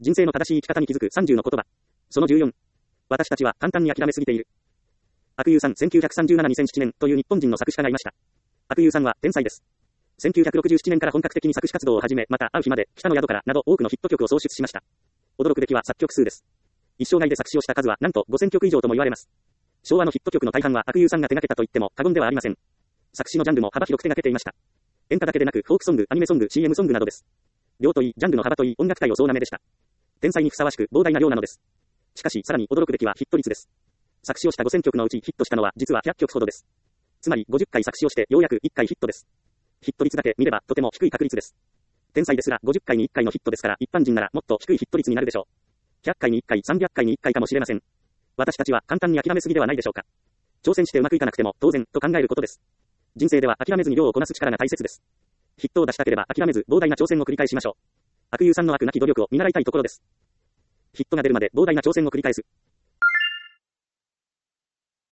人生の正しい生き方に気づく30の言葉。その14。私たちは簡単に諦めすぎている。阿久悠さん1937-2007年という日本人の作詞家がいました。阿久悠さんは天才です。1967年から本格的に作詞活動を始め、また会う日まで北の宿からなど多くのヒット曲を創出しました。驚くべきは作曲数です。一生涯で作詞をした数はなんと5000曲以上とも言われます。昭和のヒット曲の大半は阿久悠さんが手掛けたと言っても過言ではありません。作詞のジャンルも幅広く手掛けていました。演歌だけでなくフォークソング、アニメソング、CM ソングなどです。量といい、ジャンルの幅といい、音楽界を総なめでした。天才にふさわしく膨大な量なのです。しかしさらに驚くべきはヒット率です。作詞をした5000曲のうちヒットしたのは実は100曲ほどです。つまり50回作詞をしてようやく1回ヒットです。ヒット率だけ見ればとても低い確率です。天才ですら50回に1回のヒットですから、一般人ならもっと低いヒット率になるでしょう。100回に1回、300回に1回かもしれません。私たちは簡単に諦めすぎではないでしょうか。挑戦してうまくいかなくても当然と考えることです。人生では諦めずに量をこなす力が大切です。ヒットを出したければ諦めず膨大な挑戦を繰り返しましょう。阿久悠さんの飽くなき努力を見習いたいところです。ヒットが出るまで膨大な挑戦を繰り返す。